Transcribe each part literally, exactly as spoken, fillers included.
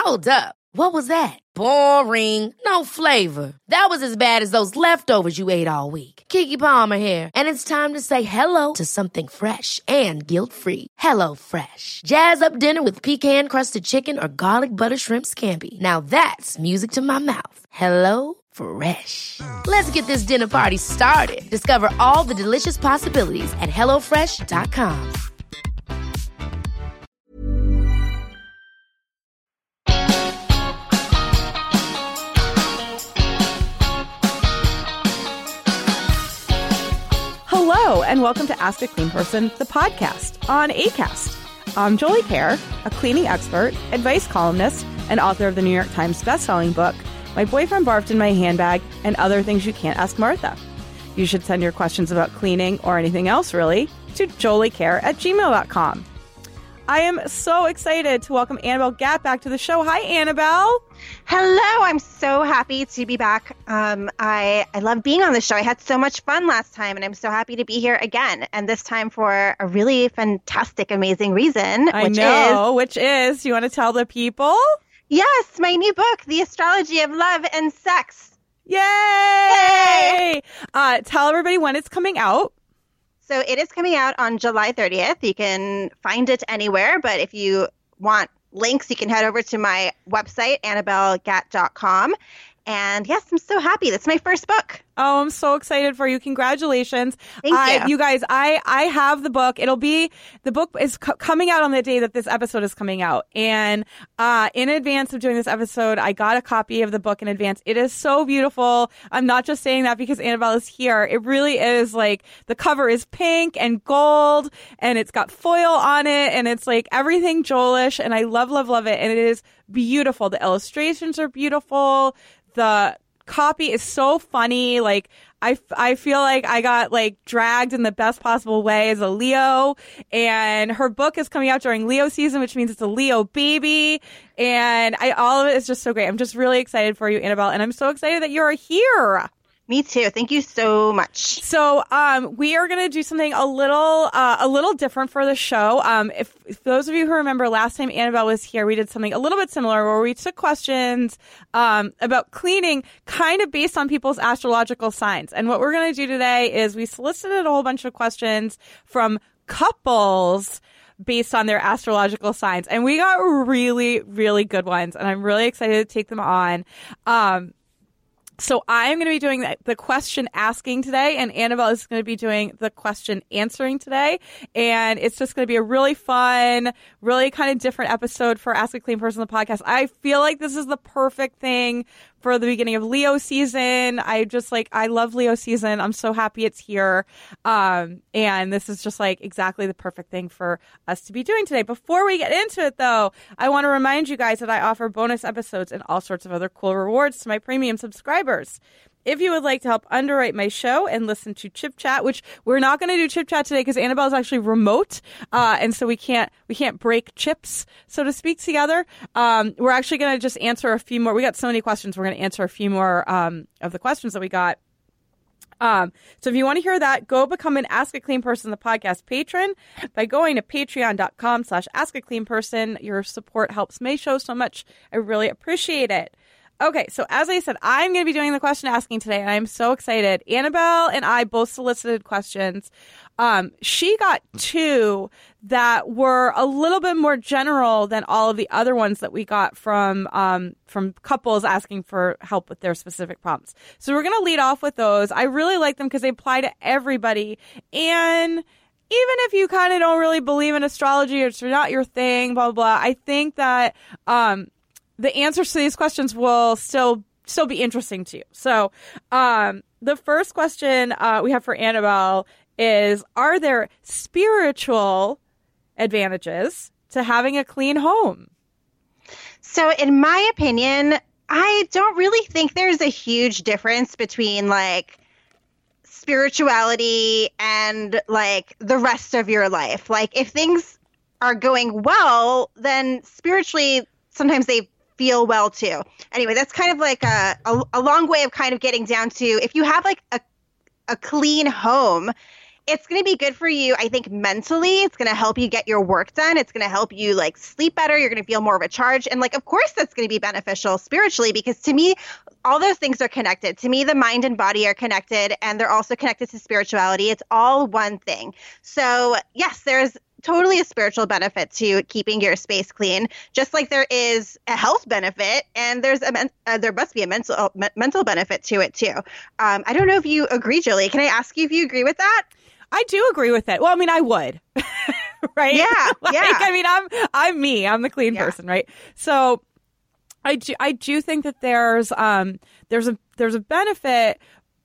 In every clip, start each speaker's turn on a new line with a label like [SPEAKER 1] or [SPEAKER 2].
[SPEAKER 1] Hold up. What was that? Boring. No flavor. That was as bad as those leftovers you ate all week. Keke Palmer here, and it's time to say hello to something fresh and guilt-free. Hello Fresh. Jazz up dinner with pecan-crusted chicken or garlic butter shrimp scampi. Now that's music to my mouth. Hello Fresh. Let's get this dinner party started. Discover all the delicious possibilities at hello fresh dot com.
[SPEAKER 2] Hello, and welcome to Ask a Clean Person, the podcast on Acast. I'm Jolie Kerr, a cleaning expert, advice columnist, and author of the New York Times bestselling book, My Boyfriend Barfed in My Handbag, and Other Things You Can't Ask Martha. You should send your questions about cleaning, or anything else really, to joliecare at gmail dot com. I am so excited to welcome Annabelle Gatt back to the show. Hi, Annabelle.
[SPEAKER 3] Hello. I'm so happy to be back. Um, I, I love being on the show. I had so much fun last time, and I'm so happy to be here again. And this time for a really fantastic, amazing reason.
[SPEAKER 2] I
[SPEAKER 3] which
[SPEAKER 2] know,
[SPEAKER 3] is,
[SPEAKER 2] which is, you want to tell the people?
[SPEAKER 3] Yes, my new book, The Astrology of Love and Sex.
[SPEAKER 2] Yay!
[SPEAKER 3] Yay!
[SPEAKER 2] Uh, tell everybody when it's coming out.
[SPEAKER 3] So it is coming out on July thirtieth. You can find it anywhere, but if you want links, you can head over to my website, annabelle gatt dot com. And yes, I'm so happy. That's my first book.
[SPEAKER 2] Oh, I'm so excited for you. Congratulations.
[SPEAKER 3] Thank
[SPEAKER 2] I,
[SPEAKER 3] you.
[SPEAKER 2] You guys, I, I have the book. It'll be, the book is co- coming out on the day that this episode is coming out. And uh, in advance of doing this episode, I got a copy of the book in advance. It is so beautiful. I'm not just saying that because Annabelle is here. It really is like, the cover is pink and gold, and it's got foil on it, and it's like everything Joelish, and I love, love, love it. And it is beautiful. The illustrations are beautiful. The copy is so funny. Like, I, I feel like I got like dragged in the best possible way as a Leo, and her book is coming out during Leo season, which means it's a Leo baby. And I, all of it is just so great. I'm just really excited for you, Annabelle. And I'm so excited that you're here.
[SPEAKER 3] Me too. Thank you so much.
[SPEAKER 2] So, um, we are going to do something a little, uh, a little different for the show. Um, if, if those of you who remember last time Annabelle was here, we did something a little bit similar where we took questions, um, about cleaning kind of based on people's astrological signs. And what we're going to do today is we solicited a whole bunch of questions from couples based on their astrological signs. And we got really, really good ones. And I'm really excited to take them on. Um, So I'm going to be doing the question asking today, and Annabelle is going to be doing the question answering today. And it's just going to be a really fun, really kind of different episode for Ask a Clean Person, the podcast. I feel like this is the perfect thing for the beginning of Leo season. I just like, I love Leo season. I'm so happy it's here. Um, and this is just like exactly the perfect thing for us to be doing today. Before we get into it though, I want to remind you guys that I offer bonus episodes and all sorts of other cool rewards to my premium subscribers. If you would like to help underwrite my show and listen to Chip Chat, which we're not going to do Chip Chat today because Annabelle is actually remote, uh, and so we can't we can't break chips, so to speak, together. Um, we're actually going to just answer a few more. We got so many questions. We're going to answer a few more um, of the questions that we got. Um, so if you want to hear that, go become an Ask a Clean Person, the podcast patron by going to patreon.com slash Ask a Clean Person. Your support helps my show so much. I really appreciate it. Okay, so as I said, I'm going to be doing the question asking today, and I'm so excited. Annabelle and I both solicited questions. Um, she got two that were a little bit more general than all of the other ones that we got from um, from couples asking for help with their specific prompts. So we're going to lead off with those. I really like them because they apply to everybody, and even if you kind of don't really believe in astrology or it's not your thing, blah, blah, blah, I think that um, the answers to these questions will still still be interesting to you. So um, the first question uh, we have for Annabelle is, are there spiritual advantages to having a clean home?
[SPEAKER 3] So in my opinion, I don't really think there's a huge difference between like spirituality and like the rest of your life. Like if things are going well, then spiritually sometimes they feel well too. Anyway, that's kind of like a, a, a long way of kind of getting down to, if you have like a, a clean home, it's going to be good for you, I think, mentally. It's going to help you get your work done. It's going to help you like sleep better. You're going to feel more of a charge. And like, of course, that's going to be beneficial spiritually, because to me, all those things are connected. To me, the mind and body are connected, and they're also connected to spirituality. It's all one thing. So yes, there's totally a spiritual benefit to keeping your space clean, just like there is a health benefit, and there's a men- uh, there must be a mental uh, me- mental benefit to it too. Um, I don't know if you agree, Julie. Can I ask you if you agree with that?
[SPEAKER 2] I do agree with it. Well, I mean, I would, right?
[SPEAKER 3] Yeah,
[SPEAKER 2] like,
[SPEAKER 3] yeah.
[SPEAKER 2] I mean, I'm I'm me. I'm the clean
[SPEAKER 3] Yeah.
[SPEAKER 2] person, right? So, I do I do think that there's um there's a there's a benefit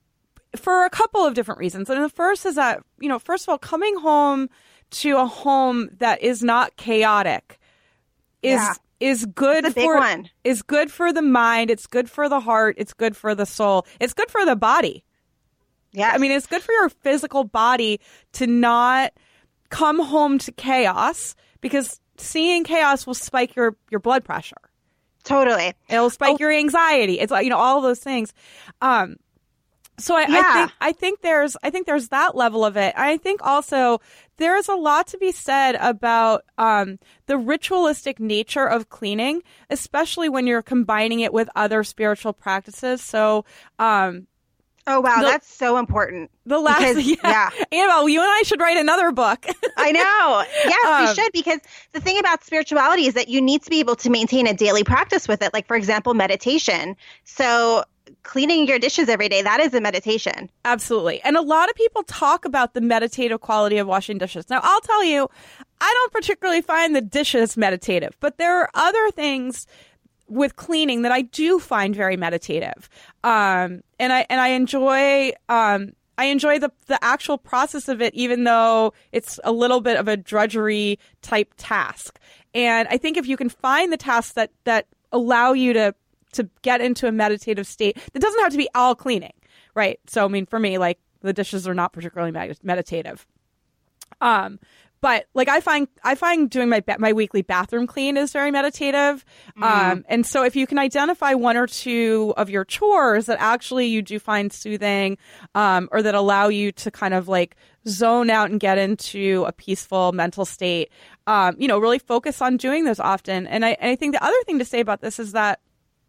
[SPEAKER 2] for a couple of different reasons. And the first is that, you know, first of all, coming home to a home that is not chaotic is
[SPEAKER 3] Yeah.
[SPEAKER 2] is good
[SPEAKER 3] It's a big
[SPEAKER 2] for
[SPEAKER 3] one.
[SPEAKER 2] is good for the mind. It's good for the heart. It's good for the soul. It's good for the body.
[SPEAKER 3] Yeah.
[SPEAKER 2] I mean, it's good for your physical body to not come home to chaos, because seeing chaos will spike your, your blood pressure.
[SPEAKER 3] totally.
[SPEAKER 2] It'll spike
[SPEAKER 3] Oh.
[SPEAKER 2] your anxiety. It's like, you know, all of those things. Um, so I, I
[SPEAKER 3] Yeah.
[SPEAKER 2] think I think there's I think there's that level of it. I think also there's a lot to be said about um, the ritualistic nature of cleaning, especially when you're combining it with other spiritual practices. So um,
[SPEAKER 3] Oh, wow.
[SPEAKER 2] The-
[SPEAKER 3] That's so important.
[SPEAKER 2] the last,
[SPEAKER 3] Because-
[SPEAKER 2] yeah,
[SPEAKER 3] yeah.
[SPEAKER 2] Annabelle, you and I should write another book.
[SPEAKER 3] I know. Yes,
[SPEAKER 2] Um,
[SPEAKER 3] we should, because the thing about spirituality is that you need to be able to maintain a daily practice with it. Like, for example, meditation. So cleaning your dishes every day, that is a meditation.
[SPEAKER 2] Absolutely. And a lot of people talk about the meditative quality of washing dishes. Now, I'll tell you, I don't particularly find the dishes meditative, but there are other things with cleaning that I do find very meditative. Um, and I and I enjoy um, I enjoy the the actual process of it, even though it's a little bit of a drudgery type task. And I think if you can find the tasks that that allow you to to get into a meditative state, that doesn't have to be all cleaning, right? So I mean, for me, like, the dishes are not particularly med- meditative. Um, but like I find I find doing my ba- my weekly bathroom clean is very meditative. Um, and so if you can identify one or two of your chores that actually you do find soothing, um, or that allow you to kind of like zone out and get into a peaceful mental state, um, you know, really focus on doing those often. And I, and I think the other thing to say about this is that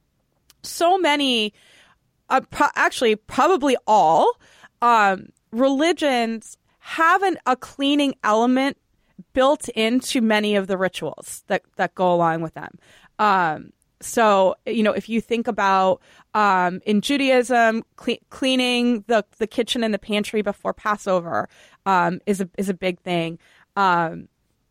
[SPEAKER 2] so many, uh, pro- actually probably all, um, religions have an, a cleaning element built into many of the rituals that, that go along with them. Um, so, you know, if you think about um, in Judaism, cle- cleaning the, the kitchen and the pantry before Passover um, is a is a big thing. Um,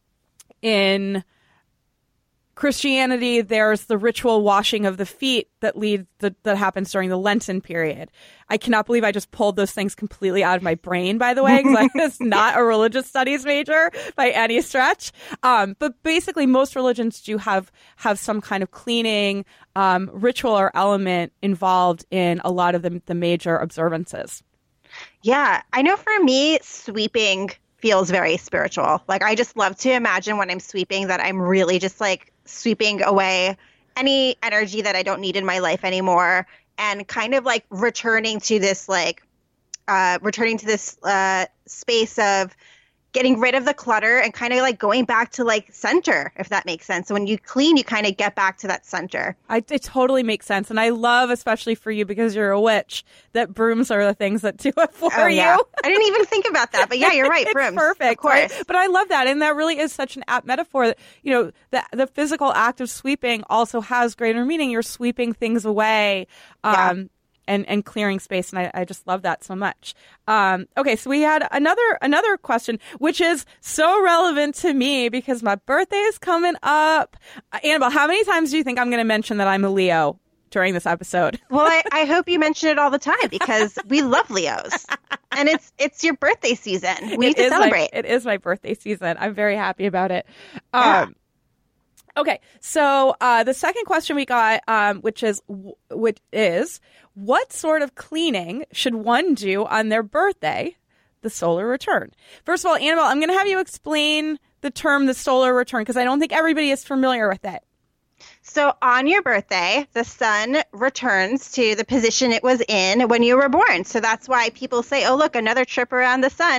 [SPEAKER 2] in Christianity, there's the ritual washing of the feet that leads the, that happens during the Lenten period. I cannot believe I just pulled those things completely out of my brain, by the way, because I was not a religious studies major by any stretch. Um, but basically, most religions do have have some kind of cleaning um, ritual or element involved in a lot of the, the major observances.
[SPEAKER 3] Yeah, I know for me, sweeping feels very spiritual. Like, I just love to imagine when I'm sweeping that I'm really just like sweeping away any energy that I don't need in my life anymore, and kind of like returning to this like uh returning to this uh space of getting rid of the clutter and kind of like going back to like center, if that makes sense. So when you clean, you kind of get back to that center.
[SPEAKER 2] I, it totally makes sense. And I love, especially for you, because you're a witch, that brooms are the things that do it for
[SPEAKER 3] Oh,
[SPEAKER 2] you.
[SPEAKER 3] yeah. I didn't even think about that, but yeah, you're right.
[SPEAKER 2] It's
[SPEAKER 3] Brooms.
[SPEAKER 2] perfect,
[SPEAKER 3] Of course.
[SPEAKER 2] right? But I love that. And that really is such an apt metaphor that, you know, the, the physical act of sweeping also has greater meaning. You're sweeping things away. Um,
[SPEAKER 3] Yeah.
[SPEAKER 2] And, and clearing space, and I, I just love that so much. Um, okay, so we had another another question, which is so relevant to me because my birthday is coming up. Uh, Annabelle, how many times do you think I'm going to mention that I'm a Leo during this episode?
[SPEAKER 3] Well, I, I hope you mention it all the time because we love Leos, and it's it's your birthday season. We
[SPEAKER 2] It
[SPEAKER 3] need to
[SPEAKER 2] is my-
[SPEAKER 3] celebrate.
[SPEAKER 2] it is my birthday season. I'm very happy about it.
[SPEAKER 3] Yeah.
[SPEAKER 2] Um, okay, so uh, the second question we got, um, which is which is what sort of cleaning should one do on their birthday, the solar return? First of all, Annabelle, I'm going to have you explain the term the solar return because I don't think everybody is familiar with it.
[SPEAKER 3] So on your birthday, the sun returns to the position it was in when you were born. So that's why people say, "Oh, look, another trip around the sun."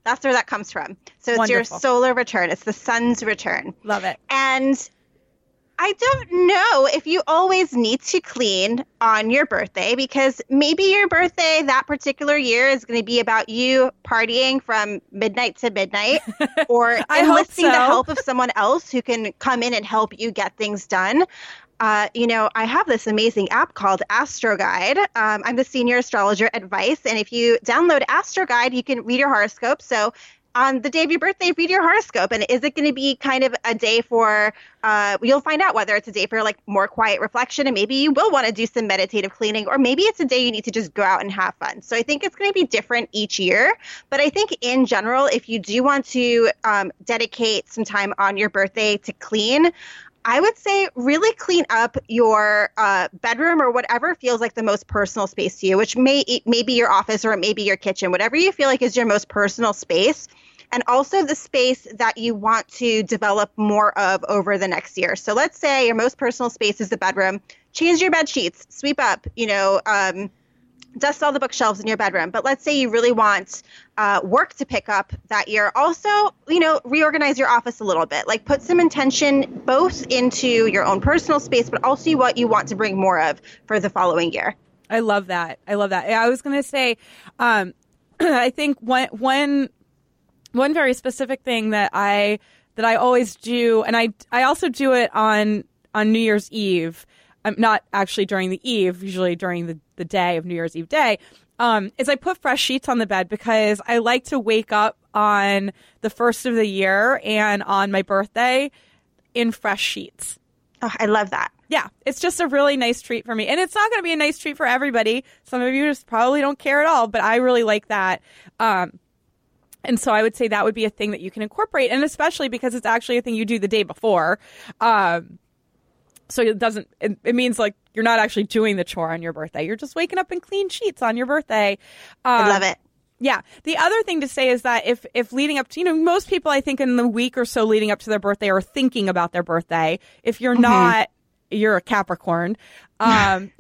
[SPEAKER 3] That's where that comes from. So it's
[SPEAKER 2] Wonderful.
[SPEAKER 3] your solar return. It's the sun's return.
[SPEAKER 2] Love it.
[SPEAKER 3] And I don't know if you always need to clean on your birthday, because maybe your birthday that particular year is going to be about you partying from midnight to midnight, or
[SPEAKER 2] I hope
[SPEAKER 3] enlisting
[SPEAKER 2] so.
[SPEAKER 3] the help of someone else who can come in and help you get things done. Uh, you know, I have this amazing app called Astro Guide. Um, I'm the senior astrologer at Vice, and if you download Astro Guide, you can read your horoscope. So on the day of your birthday, read your horoscope. And is it going to be kind of a day for, uh, you'll find out whether it's a day for like more quiet reflection, and maybe you will want to do some meditative cleaning, or maybe it's a day you need to just go out and have fun. So I think it's going to be different each year. But I think in general, if you do want to um, dedicate some time on your birthday to clean, I would say really clean up your uh, bedroom or whatever feels like the most personal space to you, which may, may be your office or it may be your kitchen, whatever you feel like is your most personal space. And also the space that you want to develop more of over the next year. So let's say your most personal space is the bedroom. Change your bed sheets, sweep up, you know, um, dust all the bookshelves in your bedroom. But let's say you really want uh, work to pick up that year. Also, you know, reorganize your office a little bit. Like put some intention both into your own personal space, but also what you want to bring more of for the following year.
[SPEAKER 2] I love that. I love that. I was going to say, um, I think one, one, one very specific thing that I that I always do, and I I also do it on on New Year's Eve. I'm not actually during the eve, usually during the, the day of New Year's Eve day, um, is I put fresh sheets on the bed, because I like to wake up on the first of the year and on my birthday in fresh sheets.
[SPEAKER 3] Oh, I love that.
[SPEAKER 2] Yeah, it's just a really nice treat for me. And it's not going to be a nice treat for everybody. Some of you just probably don't care at all, but I really like that. Um, and so I would say that would be a thing that you can incorporate, and especially because it's actually a thing you do the day before. Um So it doesn't, it, it means like you're not actually doing the chore on your birthday. You're just waking up in clean sheets on your birthday. Um,
[SPEAKER 3] I love it.
[SPEAKER 2] Yeah. The other thing to say is that if, if leading up to, you know, most people I think in the week or so leading up to their birthday are thinking about their birthday. If you're mm-hmm. not, you're a Capricorn. Um,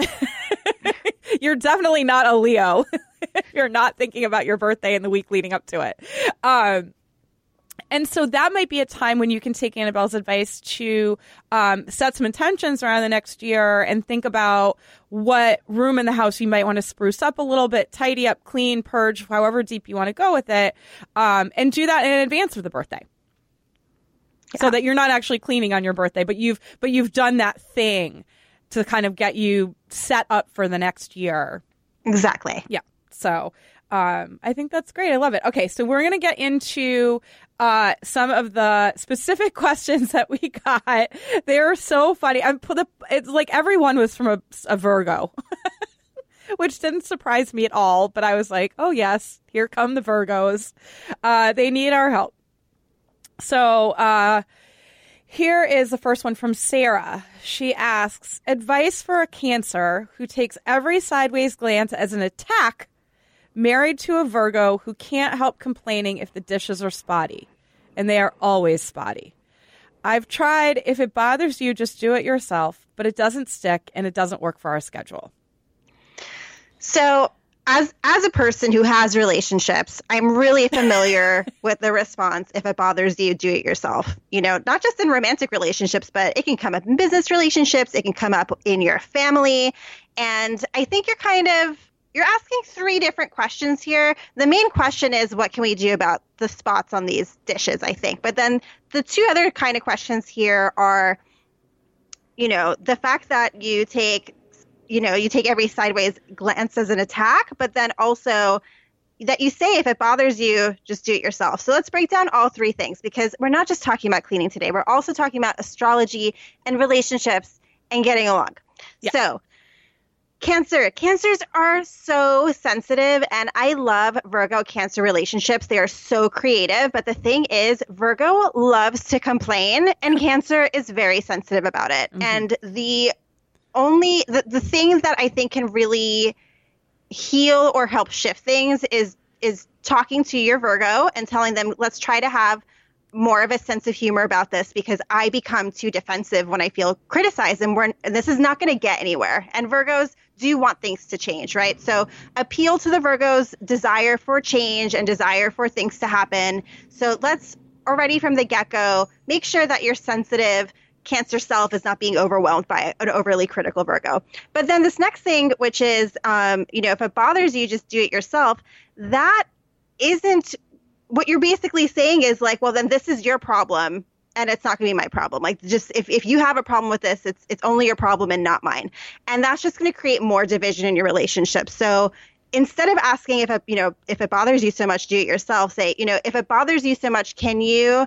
[SPEAKER 2] you're definitely not a Leo if you're not thinking about your birthday in the week leading up to it. Um, And so that might be a time when you can take Annabelle's advice to um, set some intentions around the next year and think about what room in the house you might want to spruce up a little bit, tidy up, clean, purge, however deep you want to go with it, um, and do that in advance of the birthday. Yeah. So that you're not actually cleaning on your birthday, but you've but you've done that thing to kind of get you set up for the next year.
[SPEAKER 3] Exactly.
[SPEAKER 2] Yeah. So um, I think that's great. I love it. Okay, so we're going to get into uh, some of the specific questions that we got. They're so funny. I'm the, it's like everyone was from a, a Virgo, which didn't surprise me at all. But I was like, oh, yes, here come the Virgos. Uh, they need our help. So uh, here is the first one from Sarah. She asks, advice for a Cancer who takes every sideways glance as an attack, married to a Virgo who can't help complaining if the dishes are spotty, and they are always spotty. I've tried. If it bothers you, just do it yourself, but it doesn't stick and it doesn't work for our schedule.
[SPEAKER 3] So as as a person who has relationships, I'm really familiar with the response, if it bothers you, do it yourself. You know, not just in romantic relationships, but it can come up in business relationships. It can come up in your family. And I think you're kind of You're asking three different questions here. The main question is, what can we do about the spots on these dishes, I think. But then the two other kind of questions here are, you know, the fact that you take, you know, you take every sideways glance as an attack, but then also that you say, if it bothers you, just do it yourself. So let's break down all three things, because we're not just talking about cleaning today. We're also talking about astrology and relationships and getting along. Yeah. So Cancer. Cancers are so sensitive, and I love Virgo Cancer relationships. They are so creative, but the thing is, Virgo loves to complain, and Cancer is very sensitive about it. Mm-hmm. And the only, the, the things that I think can really heal or help shift things is is talking to your Virgo and telling them, let's try to have more of a sense of humor about this, because I become too defensive when I feel criticized, and we're and this is not going to get anywhere. And Virgos do want things to change, right? So appeal to the Virgo's desire for change and desire for things to happen. So let's already from the get-go make sure that your sensitive Cancer self is not being overwhelmed by an overly critical Virgo. But then this next thing, which is, um, you know, if it bothers you, just do it yourself. That isn't what you're basically saying is like, well, then this is your problem and it's not going to be my problem. Like, just if, if you have a problem with this, it's it's only your problem and not mine. And that's just going to create more division in your relationship. So instead of asking if, it, you know, if it bothers you so much, do it yourself. Say, you know, if it bothers you so much, can you,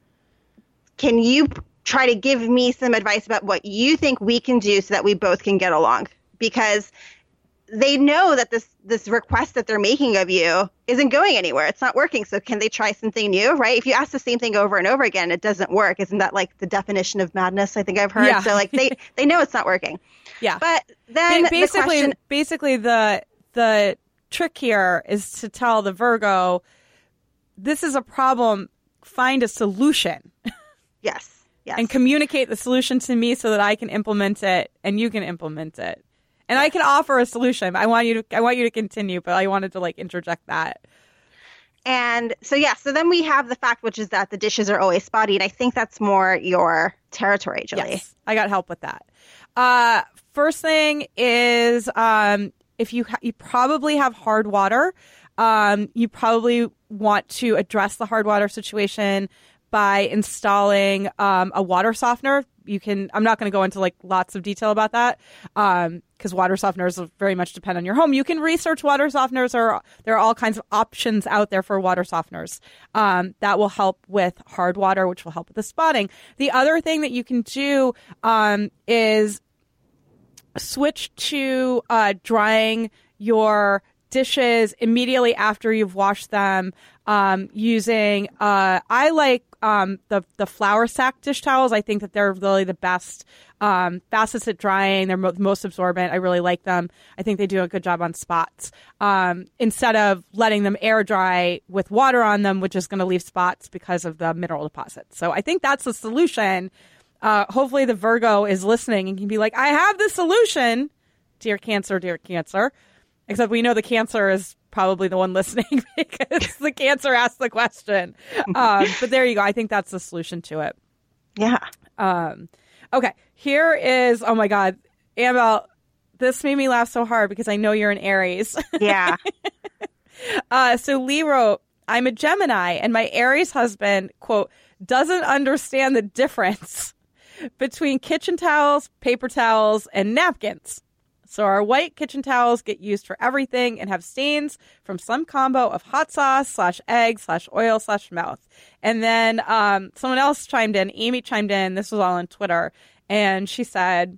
[SPEAKER 3] can you try to give me some advice about what you think we can do so that we both can get along? Because they know that this this request that they're making of you isn't going anywhere. It's not working. So can they try something new, right? If you ask the same thing over and over again, it doesn't work. Isn't that like the definition of madness? I think I've heard.
[SPEAKER 2] Yeah.
[SPEAKER 3] So like they, they know it's not working.
[SPEAKER 2] Yeah.
[SPEAKER 3] But then
[SPEAKER 2] ba- basically,
[SPEAKER 3] the question,
[SPEAKER 2] basically the the trick here is to tell the Virgo, this is a problem. Find a solution.
[SPEAKER 3] yes. Yes.
[SPEAKER 2] And communicate the solution to me so that I can implement it and you can implement it. And I can offer a solution. I want you to I want you to continue, but I wanted to like interject that.
[SPEAKER 3] And so yeah, so then we have the fact, which is that the dishes are always spotty, and I think that's more your territory, Julie.
[SPEAKER 2] Yes, I got help with that. Uh, first thing is um, if you ha- you probably have hard water, um, you probably want to address the hard water situation by installing um, a water softener. You can, I'm not going to go into like lots of detail about that um, because water softeners very much depend on your home. You can research water softeners, or there are all kinds of options out there for water softeners um, that will help with hard water, which will help with the spotting. The other thing that you can do um, is switch to uh, drying your dishes immediately after you've washed them um, using, uh, I like um, the, the flour sack dish towels. I think that they're really the best, um, fastest at drying. They're mo- most absorbent. I really like them. I think they do a good job on spots um, instead of letting them air dry with water on them, which is going to leave spots because of the mineral deposits. So I think that's the solution. Uh, hopefully the Virgo is listening and can be like, I have the solution, dear Cancer, dear Cancer. Except we know the Cancer is probably the one listening because the Cancer asked the question. Um, but there you go. I think that's the solution to it.
[SPEAKER 3] Yeah.
[SPEAKER 2] Um, okay. Here is, oh my God, Annabelle, this made me laugh so hard because I know you're an Aries.
[SPEAKER 3] Yeah.
[SPEAKER 2] uh, so Lee wrote, I'm a Gemini and my Aries husband, quote, doesn't understand the difference between kitchen towels, paper towels, and napkins. So our white kitchen towels get used for everything and have stains from some combo of hot sauce slash egg slash oil slash mouth. And then um, someone else chimed in. Amy chimed in. This was all on Twitter. And she said,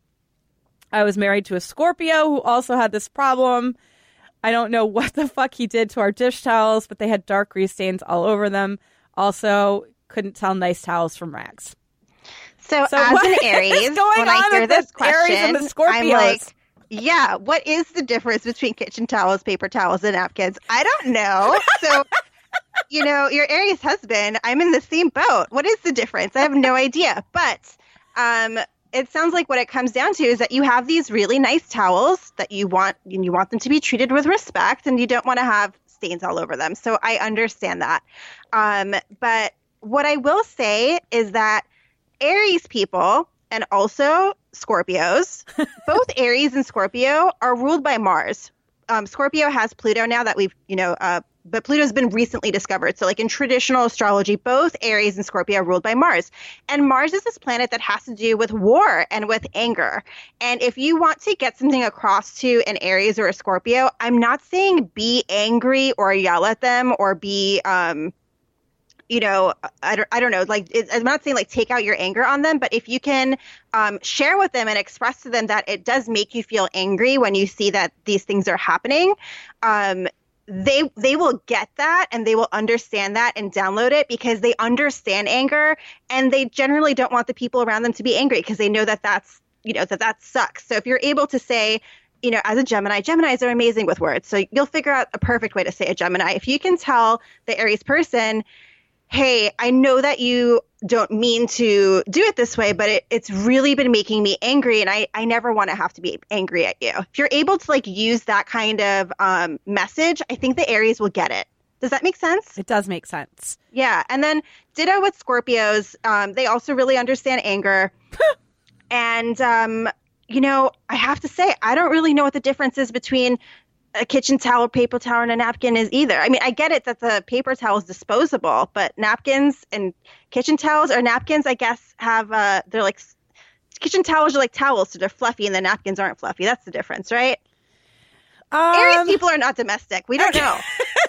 [SPEAKER 2] I was married to a Scorpio who also had this problem. I don't know what the fuck he did to our dish towels, but they had dark grease stains all over them. Also, couldn't tell nice towels from rags.
[SPEAKER 3] So,
[SPEAKER 2] So
[SPEAKER 3] as
[SPEAKER 2] what
[SPEAKER 3] an
[SPEAKER 2] is
[SPEAKER 3] Aries,
[SPEAKER 2] going
[SPEAKER 3] when
[SPEAKER 2] on
[SPEAKER 3] I hear
[SPEAKER 2] with
[SPEAKER 3] this
[SPEAKER 2] the Aries and
[SPEAKER 3] question,
[SPEAKER 2] the Scorpios?
[SPEAKER 3] I'm like, yeah, what is the difference between kitchen towels, paper towels, and napkins? I don't know. So, you know, your Aries husband, I'm in the same boat. What is the difference? I have no idea. But um, it sounds like what it comes down to is that you have these really nice towels that you want, and you want them to be treated with respect, and you don't want to have stains all over them. So I understand that. Um, but what I will say is that Aries people, and also Scorpios, both Aries and Scorpio are ruled by Mars. Um, Scorpio has Pluto now that we've, you know, uh, but Pluto's been recently discovered. So like in traditional astrology, both Aries and Scorpio are ruled by Mars. And Mars is this planet that has to do with war and with anger. And if you want to get something across to an Aries or a Scorpio, I'm not saying be angry or yell at them or be, um, you know, I don't, I don't know, like, it, I'm not saying like take out your anger on them, but if you can um, share with them and express to them that it does make you feel angry when you see that these things are happening, um, they they will get that and they will understand that and download it because they understand anger and they generally don't want the people around them to be angry because they know that that's, you know, that that sucks. So if you're able to say, you know, as a Gemini, Geminis are amazing with words. So you'll figure out a perfect way to say a Gemini. If you can tell the Aries person, hey, I know that you don't mean to do it this way, but it, it's really been making me angry, and I, I never want to have to be angry at you. If you're able to like use that kind of um, message, I think the Aries will get it. Does that make sense?
[SPEAKER 2] It does make sense.
[SPEAKER 3] Yeah. And then ditto with Scorpios. Um, they also really understand anger. And, um, you know, I have to say, I don't really know what the difference is between a kitchen towel, paper towel, and a napkin is either. I mean, I get it that the paper towel is disposable, but napkins and kitchen towels or napkins, I guess, have, uh, they're like, kitchen towels are like towels, so they're fluffy, and the napkins aren't fluffy. That's the difference, right? Um, Aries people are not domestic. We don't know.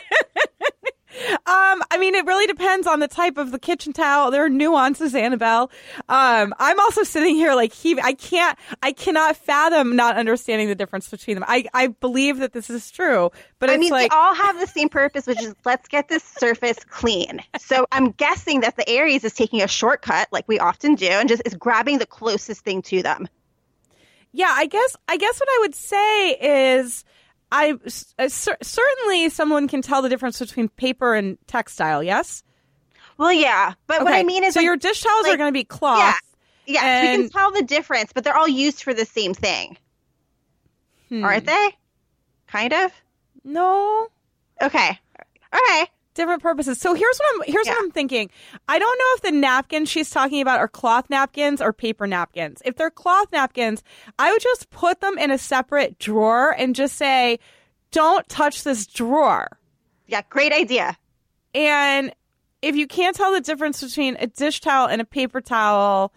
[SPEAKER 2] Um, I mean, it really depends on the type of the kitchen towel. There are nuances, Annabelle. Um, I'm also sitting here like he, I can't, I cannot fathom not understanding the difference between them. I, I believe that this is true, but
[SPEAKER 3] I
[SPEAKER 2] it's
[SPEAKER 3] mean,
[SPEAKER 2] like,
[SPEAKER 3] they all have the same purpose, which is let's get this surface clean. So I'm guessing that the Aries is taking a shortcut, like we often do, and just is grabbing the closest thing to them.
[SPEAKER 2] Yeah, I guess, I guess what I would say is, I uh, cer- certainly someone can tell the difference between paper and textile. Yes.
[SPEAKER 3] Well, yeah, but
[SPEAKER 2] okay.
[SPEAKER 3] what I mean is,
[SPEAKER 2] so
[SPEAKER 3] like,
[SPEAKER 2] your dish towels
[SPEAKER 3] like,
[SPEAKER 2] are going to be cloth.
[SPEAKER 3] Yeah, yes,
[SPEAKER 2] and...
[SPEAKER 3] we can tell the difference, but they're all used for the same thing,
[SPEAKER 2] hmm.
[SPEAKER 3] aren't they? Kind of.
[SPEAKER 2] No.
[SPEAKER 3] Okay. Okay.
[SPEAKER 2] Different purposes. So here's what I'm here's
[SPEAKER 3] yeah.
[SPEAKER 2] what I'm thinking. I don't know if the napkins she's talking about are cloth napkins or paper napkins. If they're cloth napkins, I would just put them in a separate drawer and just say, "Don't touch this drawer."
[SPEAKER 3] Yeah, great idea.
[SPEAKER 2] And if you can't tell the difference between a dish towel and a paper towel,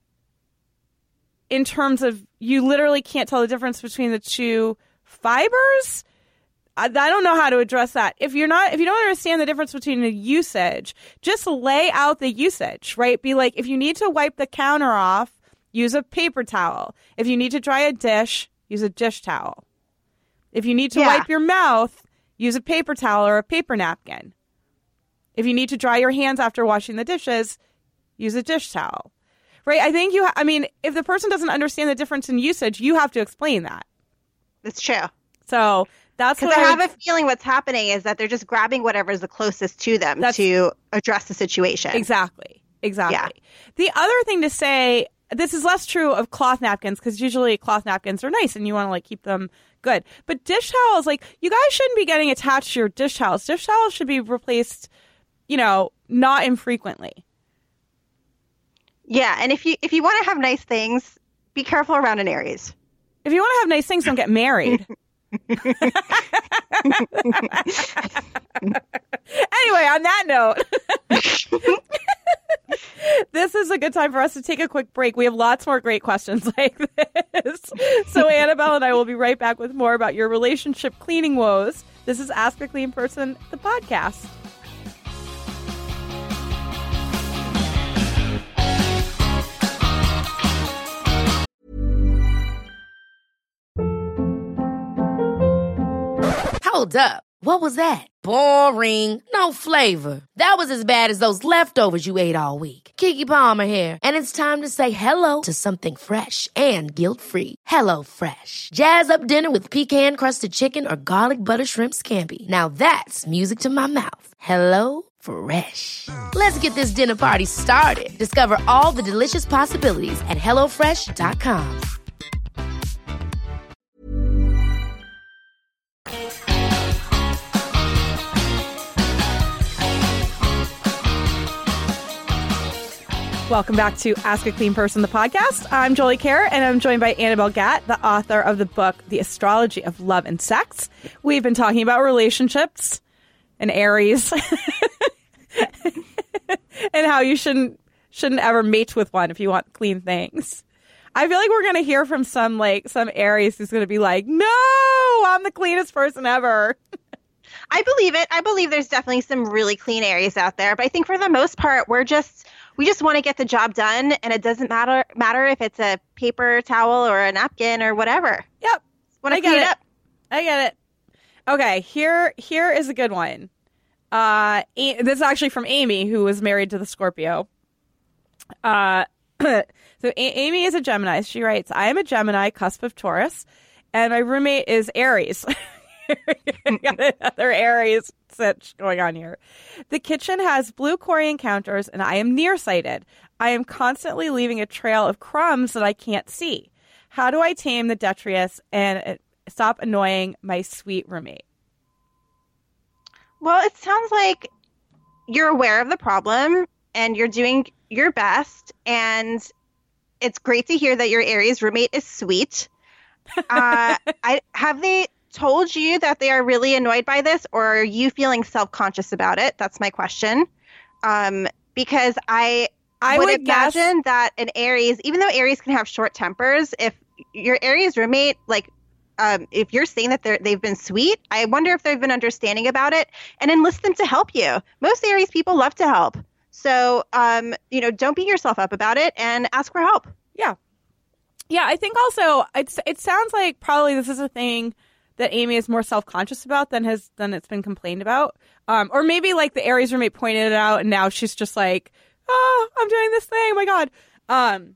[SPEAKER 2] in terms of you literally can't tell the difference between the two fibers, I, I don't know how to address that. If you're not, if you don't understand the difference between the usage, just lay out the usage, right? Be like, if you need to wipe the counter off, use a paper towel. If you need to dry a dish, use a dish towel. If you need to
[SPEAKER 3] yeah.
[SPEAKER 2] wipe your mouth, use a paper towel or a paper napkin. If you need to dry your hands after washing the dishes, use a dish towel. Right? I think you, ha- I mean, if the person doesn't understand the difference in usage, you have to explain that.
[SPEAKER 3] That's true.
[SPEAKER 2] So that's
[SPEAKER 3] because I,
[SPEAKER 2] I
[SPEAKER 3] have
[SPEAKER 2] would...
[SPEAKER 3] a feeling what's happening is that they're just grabbing whatever's the closest to them that's... to address the situation.
[SPEAKER 2] Exactly. Exactly. Yeah. The other thing to say, this is less true of cloth napkins because usually cloth napkins are nice and you want to like keep them good. But dish towels, like you guys shouldn't be getting attached to your dish towels. Dish towels should be replaced, you know, not infrequently.
[SPEAKER 3] Yeah, and if you if you want to have nice things, be careful around an Aries.
[SPEAKER 2] If you want to have nice things, don't get married. Anyway, on that note, this is a good time for us to take a quick break. We have lots more great questions like this. So Annabelle and I will be right back with more about your relationship cleaning woes. This is Ask a Clean Person, the podcast.
[SPEAKER 1] Hold up. What was that? Boring. No flavor. That was as bad as those leftovers you ate all week. Keke Palmer here, and it's time to say hello to something fresh and guilt-free. Hello Fresh. Jazz up dinner with pecan-crusted chicken or garlic butter shrimp scampi. Now that's music to my mouth. Hello Fresh. Let's get this dinner party started. Discover all the delicious possibilities at hello fresh dot com.
[SPEAKER 2] Welcome back to Ask a Clean Person, the podcast. I'm Jolie Kerr, and I'm joined by Annabelle Gatt, the author of the book, The Astrology of Love and Sex. We've been talking about relationships and Aries and how you shouldn't shouldn't ever mate with one if you want clean things. I feel like we're going to hear from some like some Aries who's going to be like, no, I'm the cleanest person ever.
[SPEAKER 3] I believe it. I believe there's definitely some really clean Aries out there, but I think for the most part, we're just we just want to get the job done, and it doesn't matter matter if it's a paper towel or a napkin or whatever.
[SPEAKER 2] Yep,
[SPEAKER 3] want to
[SPEAKER 2] I
[SPEAKER 3] clean
[SPEAKER 2] get
[SPEAKER 3] it
[SPEAKER 2] it
[SPEAKER 3] up.
[SPEAKER 2] I get it. Okay, here here is a good one. Uh, a- this is actually from Amy, who was married to the Scorpio. Uh, so a- Amy is a Gemini. She writes, "I am a Gemini, cusp of Taurus, and my roommate is Aries." Got another Aries sitch going on here. The kitchen has blue Corian counters, and I am nearsighted. I am constantly leaving a trail of crumbs that I can't see. How do I tame the detritus and stop annoying my sweet roommate?
[SPEAKER 3] Well, it sounds like you're aware of the problem and you're doing your best. And it's great to hear that your Aries roommate is sweet. Uh, I have they told you that they are really annoyed by this, or are you feeling self-conscious about it? That's my question. Um, because I,
[SPEAKER 2] I
[SPEAKER 3] would,
[SPEAKER 2] would
[SPEAKER 3] imagine
[SPEAKER 2] guess...
[SPEAKER 3] that an Aries, even though Aries can have short tempers, if your Aries roommate, like, um, if you're saying that they're, they've been sweet, I wonder if they've been understanding about it and enlist them to help you. Most Aries people love to help. So, um, you know, don't beat yourself up about it and ask for help.
[SPEAKER 2] Yeah. Yeah, I think also it's, it sounds like probably this is a thing that Amy is more self-conscious about than has than it's been complained about. Um, or maybe like the Aries roommate pointed it out and now she's just like, oh, I'm doing this thing. Oh my God. Um,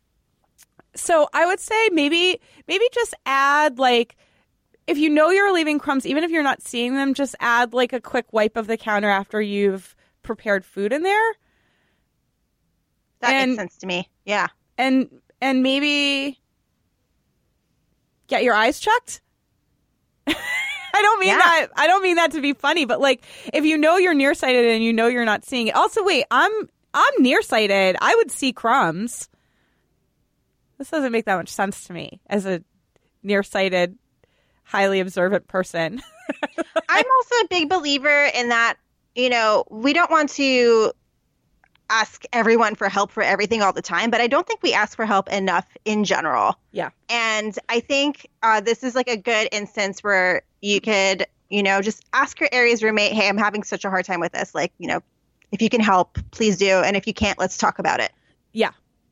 [SPEAKER 2] so I would say maybe, maybe just add like, if you know you're leaving crumbs, even if you're not seeing them, just add like a quick wipe of the counter after you've prepared food in there.
[SPEAKER 3] That
[SPEAKER 2] and,
[SPEAKER 3] makes sense to me. Yeah.
[SPEAKER 2] And, and maybe get your eyes checked. I don't mean
[SPEAKER 3] yeah.
[SPEAKER 2] that. I don't mean that to be funny, but like if you know you're nearsighted and you know you're not seeing it. Also, wait, I'm I'm nearsighted. I would see crumbs. This doesn't make that much sense to me as a nearsighted, highly observant person.
[SPEAKER 3] I'm also a big believer in that, you know, we don't want to ask everyone for help for everything all the time, but I don't think we ask for help enough in general.
[SPEAKER 2] Yeah.
[SPEAKER 3] And I think uh, this is like a good instance where you could, you know, just ask your Aries roommate, hey, I'm having such a hard time with this. Like, you know, if you can help, please do. And if you can't, let's talk about it.
[SPEAKER 2] Yeah.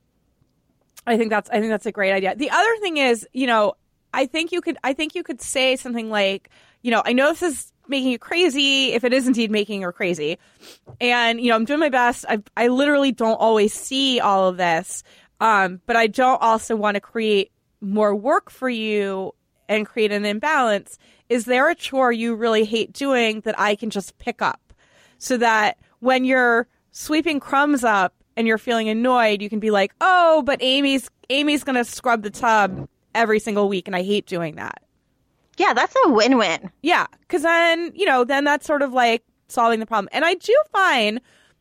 [SPEAKER 2] I think that's, I think that's a great idea. The other thing is, you know, I think you could, I think you could say something like, you know, I know this is making you crazy, if it is indeed making her crazy. And, you know, I'm doing my best. I I literally don't always see all of this. Um, but I don't also want to create more work for you and create an imbalance. Is there a chore you really hate doing that I can just pick up so that when you're sweeping crumbs up and you're feeling annoyed, you can be like, oh, but Amy's Amy's going to scrub the tub every single week and I hate doing that.
[SPEAKER 3] Yeah, that's a win-win.
[SPEAKER 2] Yeah, because then, you know, then that's sort of like solving the problem. And I do find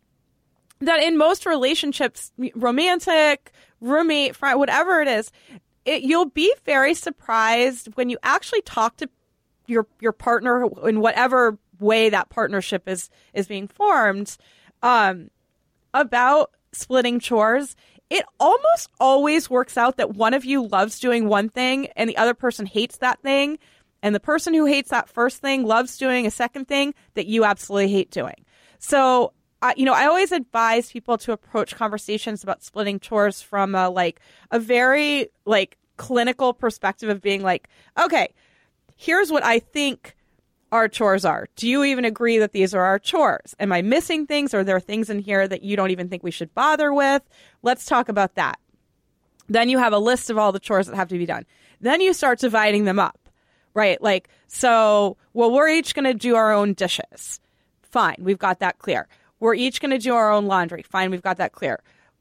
[SPEAKER 2] that in most relationships, romantic, roommate, friend, whatever it is, it, you'll be very surprised when you actually talk to your your partner in whatever way that partnership is is being formed um, about splitting chores. It almost always works out that one of you loves doing one thing and the other person hates that thing. And the person who hates that first thing loves doing a second thing that you absolutely hate doing. So, uh, you know, I always advise people to approach conversations about splitting chores from a, like a very like clinical perspective of being like, okay, here's what I think our chores are. Do you even agree that these are our chores? Am I missing things? Are there things in here that you don't even think we should bother with? Let's talk about that. Then you have a list of all the chores that have to be done. Then you start dividing them up. Right. Like, so, well, we're each going to do our own dishes. Fine. We've got that clear. We're each going to do our own laundry. Fine. We've got that clear.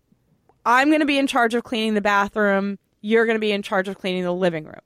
[SPEAKER 2] I'm going to be in charge of cleaning the bathroom. You're going to be in charge of cleaning the living room.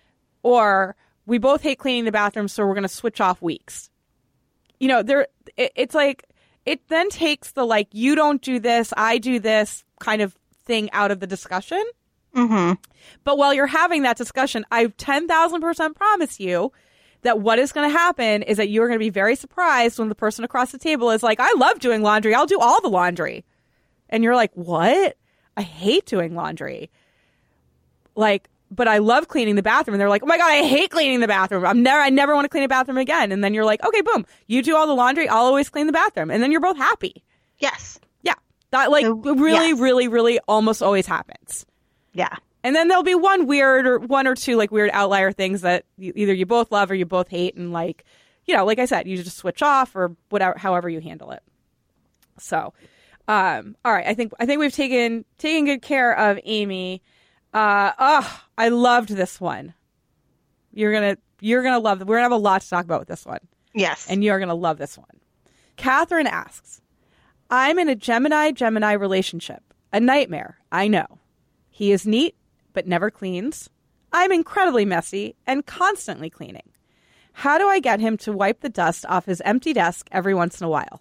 [SPEAKER 2] Or we both hate cleaning the bathroom, so we're going to switch off weeks. You know, there. It, it's like, it then takes the like, you don't do this, I do this kind of thing out of the discussion.
[SPEAKER 3] Mm-hmm.
[SPEAKER 2] But while you're having that discussion, I ten thousand percent promise you that what is going to happen is that you're going to be very surprised when the person across the table is like, I love doing laundry. I'll do all the laundry. And you're like, what? I hate doing laundry. Like, but I love cleaning the bathroom. And they're like, oh my God, I hate cleaning the bathroom. I'm never, I never want to clean a bathroom again. And then you're like, okay, boom, you do all the laundry. I'll always clean the bathroom. And then you're both happy.
[SPEAKER 3] Yes.
[SPEAKER 2] Yeah. That like
[SPEAKER 3] so,
[SPEAKER 2] really,
[SPEAKER 3] yes.
[SPEAKER 2] really, really almost always happens.
[SPEAKER 3] Yeah.
[SPEAKER 2] And then there'll be one weird or one or two like weird outlier things that you, either you both love or you both hate. And like, you know, like I said, you just switch off or whatever, however you handle it. So, um, all right. I think, I think we've taken, taken good care of Amy. Uh, oh, I loved this one. You're going to, you're going to love it. We're going to have a lot to talk about with this one.
[SPEAKER 3] Yes.
[SPEAKER 2] And you're going to love this one. Catherine asks, I'm in a Gemini-Gemini relationship. A nightmare, I know. He is neat, but never cleans. I'm incredibly messy and constantly cleaning. How do I get him to wipe the dust off his empty desk every once in a while?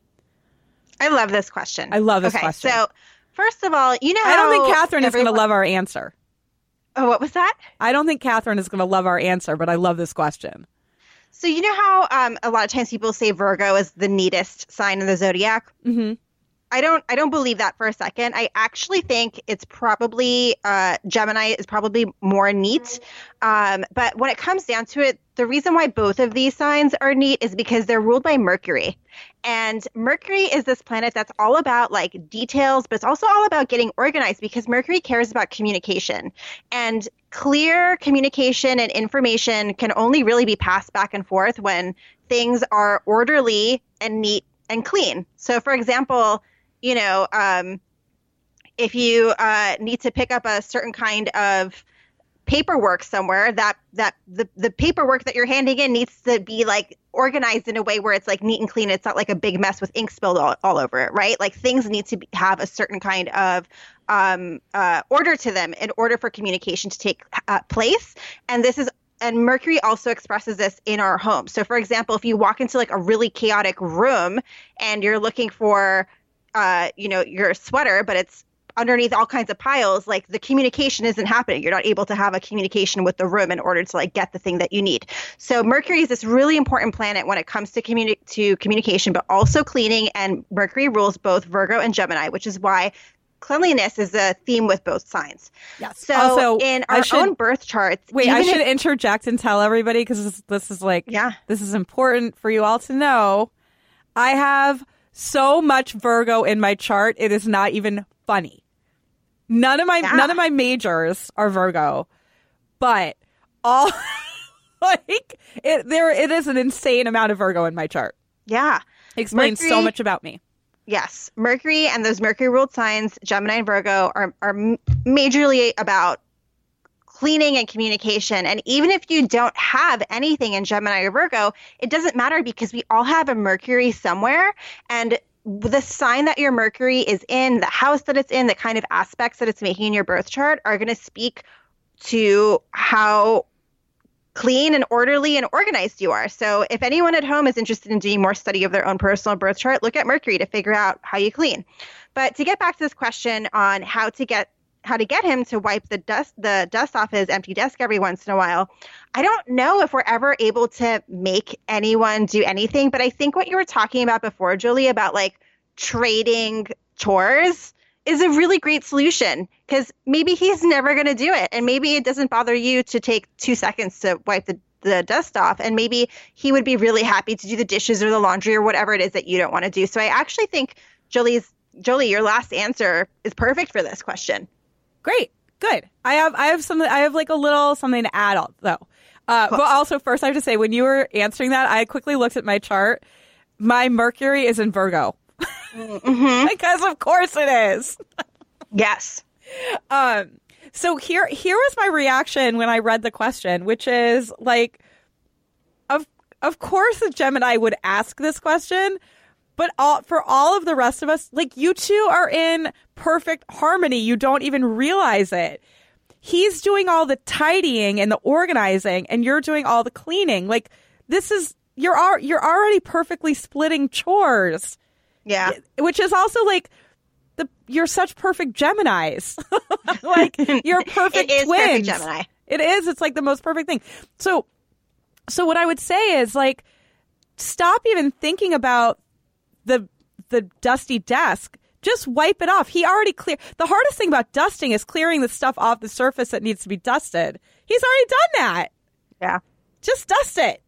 [SPEAKER 3] I love this question.
[SPEAKER 2] I love this
[SPEAKER 3] okay,
[SPEAKER 2] question.
[SPEAKER 3] So, first of all, you know how
[SPEAKER 2] I don't think Catherine
[SPEAKER 3] everyone...
[SPEAKER 2] is going to love our answer.
[SPEAKER 3] Oh, what was that?
[SPEAKER 2] I don't think Catherine is going to love our answer, but I love this question.
[SPEAKER 3] So you know how um, a lot of times people say Virgo is the neatest sign in the zodiac?
[SPEAKER 2] Mm-hmm.
[SPEAKER 3] I don't I don't believe that for a second. I actually think it's probably uh, Gemini is probably more neat. Um, but when it comes down to it, the reason why both of these signs are neat is because they're ruled by Mercury. And Mercury is this planet that's all about like details, but it's also all about getting organized because Mercury cares about communication. And clear communication and information can only really be passed back and forth when things are orderly and neat and clean. So for example, you know, um, if you uh, need to pick up a certain kind of paperwork somewhere, that that the, the paperwork that you're handing in needs to be like organized in a way where it's like neat and clean. It's not like a big mess with ink spilled all, all over it, right? Like things need to be, have a certain kind of um, uh, order to them in order for communication to take uh, place. And this is And Mercury also expresses this in our home. So, for example, if you walk into like a really chaotic room and you're looking for, uh, you know, your sweater, but it's underneath all kinds of piles, like the communication isn't happening. You're not able to have a communication with the room in order to like get the thing that you need. So Mercury is this really important planet when it comes to communi- to communication, but also cleaning. And Mercury rules both Virgo and Gemini, which is why cleanliness is a theme with both signs.
[SPEAKER 2] Yes.
[SPEAKER 3] So
[SPEAKER 2] also,
[SPEAKER 3] in our
[SPEAKER 2] should,
[SPEAKER 3] own birth charts.
[SPEAKER 2] Wait, I should
[SPEAKER 3] if,
[SPEAKER 2] interject and tell everybody because this, this is like,
[SPEAKER 3] yeah.
[SPEAKER 2] this is important for you all to know. I have so much Virgo in my chart. It is not even funny. None of my
[SPEAKER 3] yeah.
[SPEAKER 2] none of my majors are Virgo, but all like it there it is an insane amount of Virgo in my chart.
[SPEAKER 3] Yeah.
[SPEAKER 2] It explains
[SPEAKER 3] Mercury,
[SPEAKER 2] so much about me.
[SPEAKER 3] Yes. Mercury and those Mercury ruled signs, Gemini and Virgo, are, are majorly about cleaning and communication. And even if you don't have anything in Gemini or Virgo, it doesn't matter because we all have a Mercury somewhere. And the sign that your Mercury is in, the house that it's in, the kind of aspects that it's making in your birth chart are going to speak to how clean and orderly and organized you are. So if anyone at home is interested in doing more study of their own personal birth chart, look at Mercury to figure out how you clean. But to get back to this question on how to get how to get him to wipe the dust the dust off his empty desk every once in a while, I don't know if we're ever able to make anyone do anything. But I think what you were talking about before, Julie, about like trading chores is a really great solution because maybe he's never going to do it. And maybe it doesn't bother you to take two seconds to wipe the, the dust off. And maybe he would be really happy to do the dishes or the laundry or whatever it is that you don't want to do. So I actually think Julie's Jolie, your last answer is perfect for this question.
[SPEAKER 2] Great. Good. I have I have some I have like a little something to add though. Uh, cool. But also first I have to say when you were answering that, I quickly looked at my chart. My Mercury is in Virgo. Mm-hmm. Because of course it is.
[SPEAKER 3] Yes.
[SPEAKER 2] Um so here here was my reaction when I read the question, which is like of of course a Gemini would ask this question. But all, for all of the rest of us, like you two are in perfect harmony. You don't even realize it. He's doing all the tidying and the organizing, and you're doing all the cleaning. Like this is you're you're already perfectly splitting chores.
[SPEAKER 3] Yeah,
[SPEAKER 2] which is also like the you're such perfect Geminis. Like you're perfect
[SPEAKER 3] it is
[SPEAKER 2] twins.
[SPEAKER 3] Perfect Gemini.
[SPEAKER 2] It is. It's like the most perfect thing. So, so what I would say is like stop even thinking about the the dusty desk. Just wipe it off. He already cleared. The hardest thing about dusting is clearing the stuff off the surface that needs to be dusted. He's already done that.
[SPEAKER 3] Yeah.
[SPEAKER 2] Just dust it.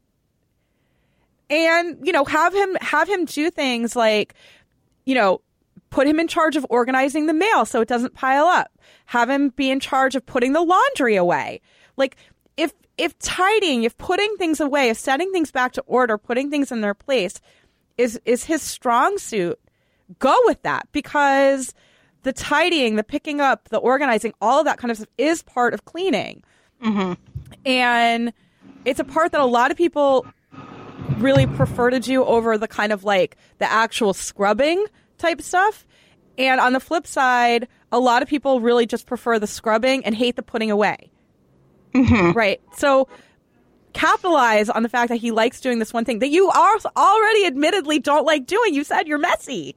[SPEAKER 2] And, you know, have him have him do things like, you know, put him in charge of organizing the mail so it doesn't pile up. Have him be in charge of putting the laundry away. Like if if tidying, if putting things away, if setting things back to order, putting things in their place is is his strong suit, go with that because the tidying, the picking up, the organizing, all of that kind of stuff is part of cleaning. Mm-hmm. And it's a part that a lot of people really prefer to do over the kind of like the actual scrubbing type stuff. And on the flip side, a lot of people really just prefer the scrubbing and hate the putting away.
[SPEAKER 3] Mm-hmm.
[SPEAKER 2] Right. So capitalize on the fact that he likes doing this one thing that you are already admittedly don't like doing. You said you're messy.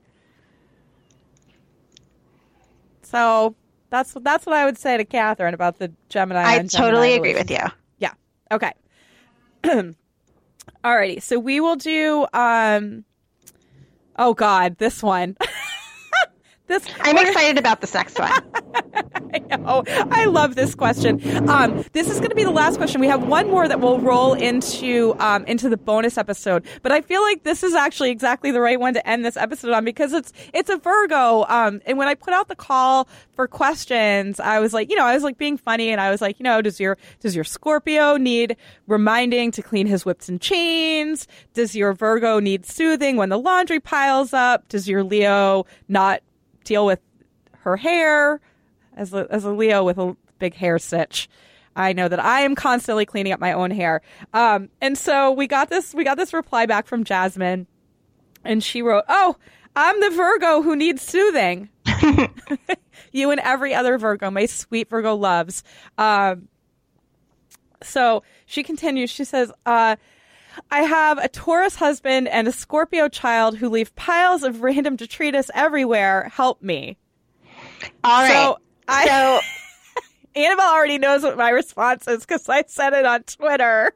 [SPEAKER 2] So that's that's what I would say to Catherine about the Gemini.
[SPEAKER 3] I
[SPEAKER 2] and Gemini
[SPEAKER 3] totally agree
[SPEAKER 2] relationship.
[SPEAKER 3] with you.
[SPEAKER 2] Yeah. Okay. Alrighty. So we will do. Um, oh God, this one. this.
[SPEAKER 3] I'm excited about the next one.
[SPEAKER 2] I know. I love this question. Um, this is going to be the last question. We have one more that will roll into um, into the bonus episode, but I feel like this is actually exactly the right one to end this episode on because it's it's a Virgo. Um, and when I put out the call for questions, I was like, you know, I was like being funny, and I was like, you know, does your does your Scorpio need reminding to clean his whips and chains? Does your Virgo need soothing when the laundry piles up? Does your Leo not deal with her hair? As a, as a Leo with a big hair stitch, I know that I am constantly cleaning up my own hair. Um, and so we got this, we got this reply back from Jasmine, and she wrote, "Oh, I'm the Virgo who needs soothing." You and every other Virgo, my sweet Virgo loves. Um, so she continues. She says, uh, "I have a Taurus husband and a Scorpio child who leave piles of random detritus everywhere. Help me."
[SPEAKER 3] All right.
[SPEAKER 2] So, I,
[SPEAKER 3] so
[SPEAKER 2] Annabelle already knows what my response is because I said it on Twitter.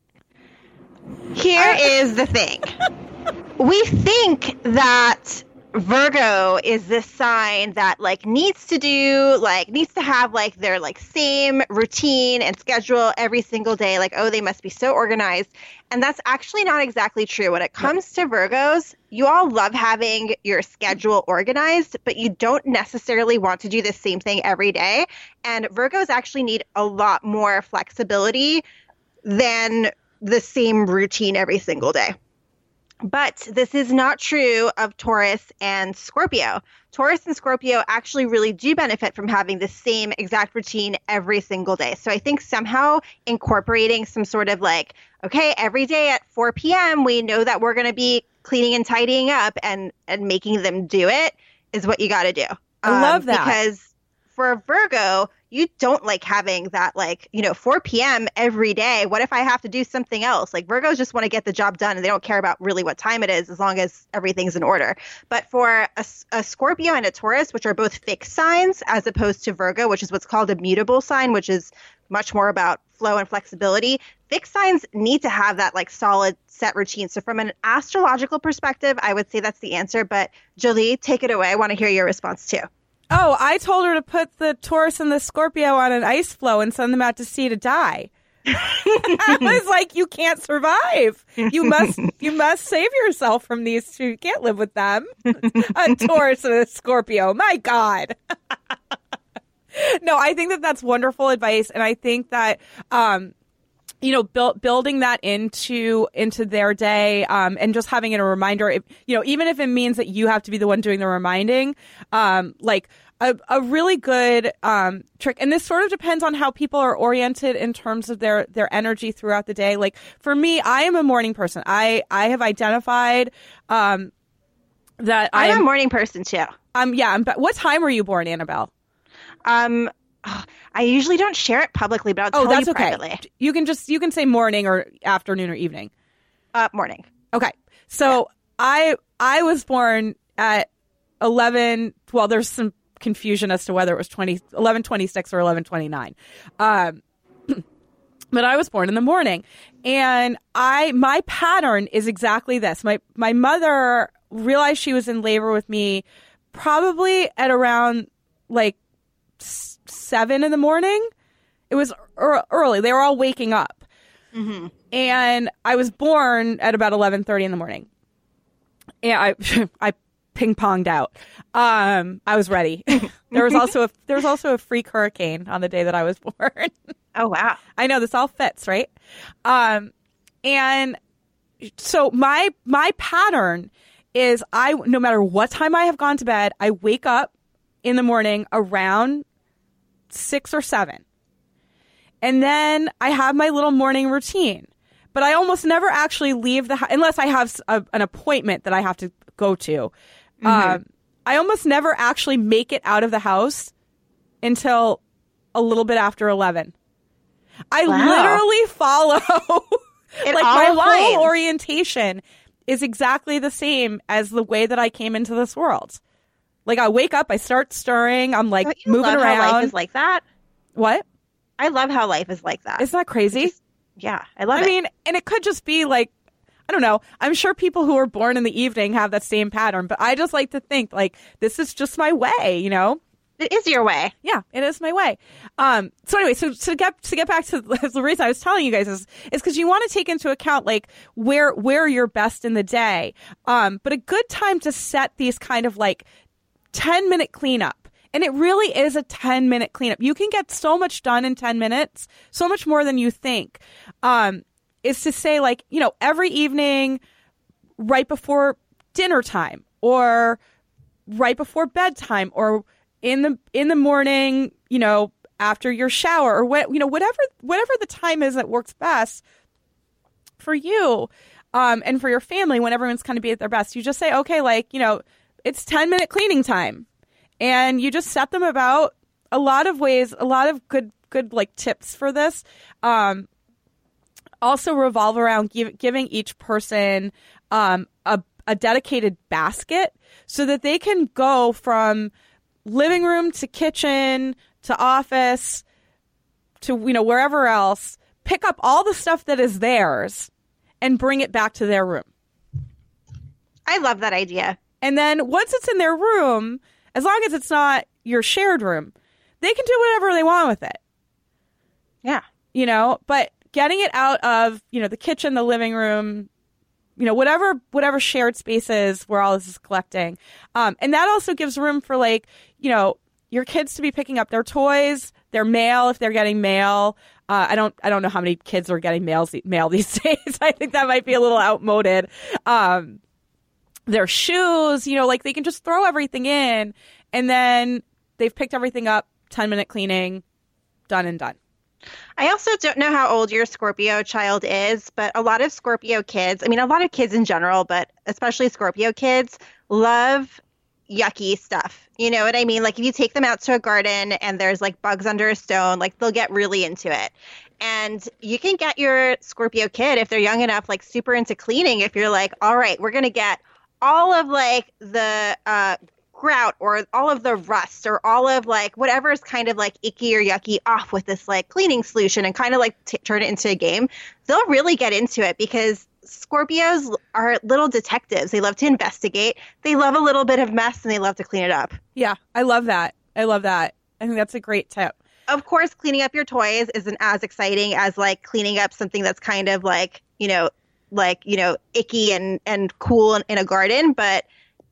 [SPEAKER 3] Here is the thing. We think that Virgo is this sign that like needs to do like needs to have like their like same routine and schedule every single day. Like, oh, they must be so organized. And that's actually not exactly true. When it comes to Virgos, you all love having your schedule organized, but you don't necessarily want to do the same thing every day. And Virgos actually need a lot more flexibility than the same routine every single day. But this is not true of Taurus and Scorpio. Taurus and Scorpio actually really do benefit from having the same exact routine every single day. So I think somehow incorporating some sort of like, okay, every day at four p.m. we know that we're going to be cleaning and tidying up and, and making them do it is what you got to do.
[SPEAKER 2] I um, love that.
[SPEAKER 3] Because for a Virgo, you don't like having that, like, you know, four p.m. every day. What if I have to do something else? Like, Virgos just want to get the job done, and they don't care about really what time it is as long as everything's in order. But for a, a Scorpio and a Taurus, which are both fixed signs, as opposed to Virgo, which is what's called a mutable sign, which is much more about flow and flexibility, fixed signs need to have that, like, solid set routine. So from an astrological perspective, I would say that's the answer. But Jolie, take it away. I want to hear your response, too.
[SPEAKER 2] Oh, I told her to put the Taurus and the Scorpio on an ice floe and send them out to sea to die. I was like, you can't survive. You must you must save yourself from these two. You can't live with them. A Taurus and a Scorpio. My God. No, I think that that's wonderful advice. And I think that, um, you know, build, building that into into their day um, and just having it a reminder, if, you know, even if it means that you have to be the one doing the reminding, um, like a, a really good um, trick. And this sort of depends on how people are oriented in terms of their, their energy throughout the day. Like for me, I am a morning person. I, I have identified um, that
[SPEAKER 3] I'm
[SPEAKER 2] I'm
[SPEAKER 3] a morning person, too.
[SPEAKER 2] Um, yeah. I'm, what time were you born, Annabelle?
[SPEAKER 3] Um, oh, I usually don't share it publicly, but I'll
[SPEAKER 2] oh,
[SPEAKER 3] tell
[SPEAKER 2] that's
[SPEAKER 3] you
[SPEAKER 2] okay.
[SPEAKER 3] privately.
[SPEAKER 2] You can just you can say morning or afternoon or evening.
[SPEAKER 3] Uh, morning.
[SPEAKER 2] Okay, so yeah. I I was born at eleven. Well, there's some confusion as to whether it was twenty, eleven twenty-six or eleven twenty-nine. Um, but I was born in the morning, and I my pattern is exactly this. My my mother realized she was in labor with me probably at around like seven in the morning. It was er- early. They were all waking up. Mm-hmm. And I was born at about eleven thirty in the morning. And I I ping-ponged out. Um, I was ready. There was also a there was also a freak hurricane on the day that I was born.
[SPEAKER 3] Oh, wow.
[SPEAKER 2] I know, this all fits, right? Um, and so my my pattern is I no matter what time I have gone to bed, I wake up in the morning around six or seven. And then I have my little morning routine. But but I almost never actually leave the house unless I have a, an appointment that I have to go to. Mm-hmm. Um, I almost never actually make it out of the house until a little bit after eleven. I wow. literally follow
[SPEAKER 3] it
[SPEAKER 2] like
[SPEAKER 3] all
[SPEAKER 2] my
[SPEAKER 3] lines.
[SPEAKER 2] whole orientation is exactly the same as the way that I came into this world. Like I wake up, I start stirring, I'm like
[SPEAKER 3] Don't you
[SPEAKER 2] moving
[SPEAKER 3] love
[SPEAKER 2] around.
[SPEAKER 3] How life is like that.
[SPEAKER 2] What?
[SPEAKER 3] I love how life is like that.
[SPEAKER 2] Isn't that crazy?
[SPEAKER 3] Just, yeah, I love
[SPEAKER 2] I
[SPEAKER 3] it.
[SPEAKER 2] I mean, and it could just be like, I don't know. I'm sure people who are born in the evening have that same pattern, but I just like to think like this is just my way, you know?
[SPEAKER 3] It is your way.
[SPEAKER 2] Yeah, it is my way. Um, so anyway, so to get to get back to the reason I was telling you guys is is because you want to take into account like where where you're best in the day. Um, but a good time to set these kind of like ten minute cleanup. And it really is a ten minute cleanup. You can get so much done in ten minutes, so much more than you think. Um, is to say like, you know, every evening right before dinner time or right before bedtime or in the in the morning, you know, after your shower or what, you know, whatever whatever the time is that works best for you um, and for your family when everyone's kind of be at their best. You just say, okay, like, you know, it's ten minute cleaning time. And you just set them about a lot of ways, a lot of good, good like tips for this. Um, also revolve around give, giving each person um, a, a dedicated basket so that they can go from living room to kitchen to office to, you know, wherever else, pick up all the stuff that is theirs and bring it back to their room.
[SPEAKER 3] I love that idea.
[SPEAKER 2] And then once it's in their room, as long as it's not your shared room, they can do whatever they want with it.
[SPEAKER 3] Yeah.
[SPEAKER 2] You know, but getting it out of, you know, the kitchen, the living room, you know, whatever whatever shared spaces where all this is collecting. Um, and that also gives room for like, you know, your kids to be picking up their toys, their mail if they're getting mail. Uh, I don't I don't know how many kids are getting mails, mail these days. I think that might be a little outmoded. Um Their shoes, you know, like they can just throw everything in and then they've picked everything up, ten minute cleaning, done and done.
[SPEAKER 3] I also don't know how old your Scorpio child is, but a lot of Scorpio kids, I mean, a lot of kids in general, but especially Scorpio kids, love yucky stuff. You know what I mean? Like if you take them out to a garden and there's like bugs under a stone, like they'll get really into it. And you can get your Scorpio kid, if they're young enough, like super into cleaning. If you're like, all right, we're going to get all of like the uh, grout or all of the rust or all of like whatever is kind of like icky or yucky off with this like cleaning solution and kind of like t- turn it into a game, they'll really get into it because Scorpios are little detectives. They love to investigate. They love a little bit of mess and they love to clean it up.
[SPEAKER 2] Yeah, I love that. I love that. I think that's a great tip.
[SPEAKER 3] Of course, cleaning up your toys isn't as exciting as like cleaning up something that's kind of like, you know, like, you know, icky and, and cool in, in a garden, but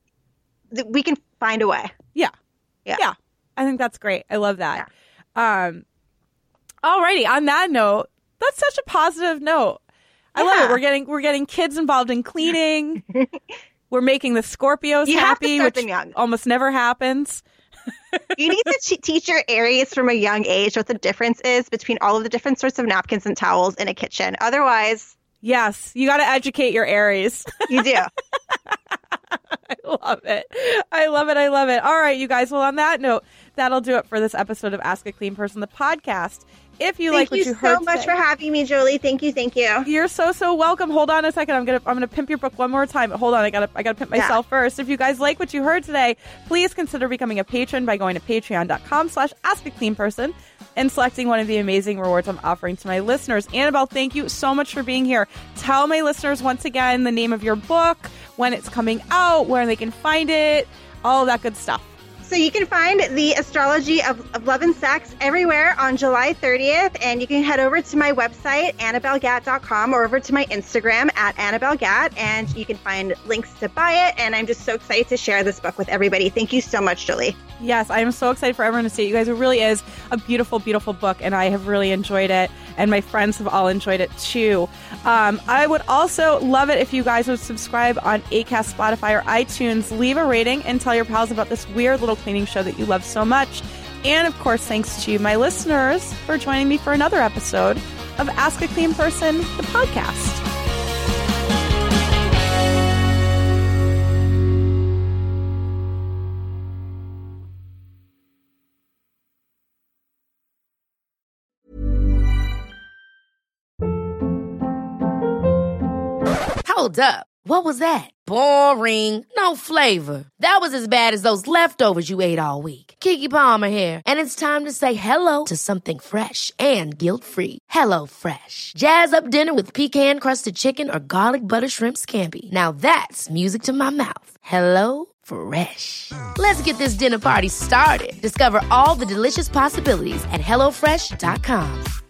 [SPEAKER 3] th- we can find a way.
[SPEAKER 2] Yeah.
[SPEAKER 3] Yeah.
[SPEAKER 2] Yeah. I think that's great. I love that. Yeah. Um, alrighty. On that note, that's such a positive note. I yeah. love it. We're getting, we're getting kids involved in cleaning. We're making the Scorpios
[SPEAKER 3] you
[SPEAKER 2] happy,
[SPEAKER 3] have to start
[SPEAKER 2] which
[SPEAKER 3] them young.
[SPEAKER 2] Almost never happens.
[SPEAKER 3] You need to ch- teach your Aries from a young age what the difference is between all of the different sorts of napkins and towels in a kitchen. Otherwise,
[SPEAKER 2] yes, you got to educate your Aries.
[SPEAKER 3] You do.
[SPEAKER 2] I love it. I love it. I love it. All right, you guys. Well, on that note, that'll do it for this episode of Ask a Clean Person, the podcast. If you
[SPEAKER 3] thank
[SPEAKER 2] like what you,
[SPEAKER 3] you
[SPEAKER 2] heard
[SPEAKER 3] so much
[SPEAKER 2] today,
[SPEAKER 3] for having me, Jolie. Thank you. Thank you.
[SPEAKER 2] You're so, so welcome. Hold on a second. I'm going to I'm gonna pimp your book one more time. Hold on. I got to I got to pimp myself yeah. first. If you guys like what you heard today, please consider becoming a patron by going to patreon.com slash ask a clean person and selecting one of the amazing rewards I'm offering to my listeners. Annabelle, thank you so much for being here. Tell my listeners once again the name of your book, when it's coming out, where they can find it, all of that good stuff.
[SPEAKER 3] So you can find the Astrology of, of Love and Sex everywhere on July thirtieth, and you can head over to my website, annabelle gatt dot com, or over to my Instagram at annabelle gatt, and you can find links to buy it, and I'm just so excited to share this book with everybody. Thank you so much, Julie.
[SPEAKER 2] Yes, I am so excited for everyone to see it. You guys, it really is a beautiful, beautiful book, and I have really enjoyed it, and my friends have all enjoyed it too. Um, I would also love it if you guys would subscribe on Acast, Spotify, or iTunes. Leave a rating and tell your pals about this weird little cleaning show that you love so much. And of course, thanks to my listeners for joining me for another episode of Ask a Clean Person, the podcast.
[SPEAKER 1] Hold up. What was that? Boring. No flavor. That was as bad as those leftovers you ate all week. Keke Palmer here, and it's time to say hello to something fresh and guilt-free. Hello Fresh. Jazz up dinner with pecan-crusted chicken or garlic butter shrimp scampi. Now that's music to my mouth. Hello Fresh. Let's get this dinner party started. Discover all the delicious possibilities at hello fresh dot com.